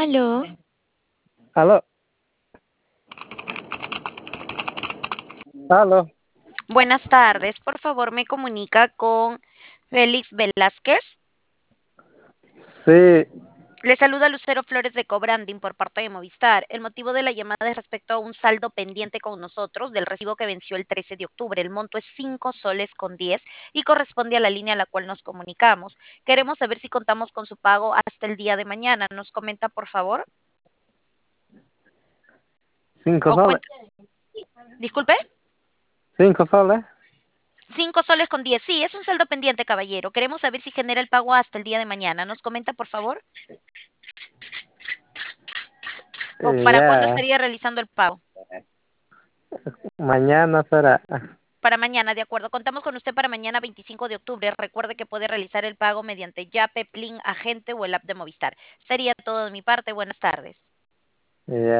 Aló, Aló, aló. buenas tardes. Por favor, me comunica con Félix Velázquez. Sí, Le saluda Lucero Flores de Cobranding por parte de Movistar. El motivo de la llamada es respecto a un saldo pendiente con nosotros del recibo que venció el 13 de octubre. El monto es 5 soles con 10 y corresponde a la línea a la cual nos comunicamos. Queremos saber si contamos con su pago hasta el día de mañana. ¿Nos comenta, por favor? cinco O soles. cuenta. Disculpe. 5 soles. 5 soles con 10. Sí, es un saldo pendiente, caballero. Queremos saber si genera el pago hasta el día de mañana. ¿Nos comenta, por favor? ¿O para cuándo Ya, estaría realizando el pago? mañana será. Para mañana, de acuerdo. Contamos con usted para mañana 25 de octubre. Recuerde que puede realizar el pago mediante Yape, Plin, Agente o el app de Movistar. Sería todo de mi parte. Buenas tardes. Ya.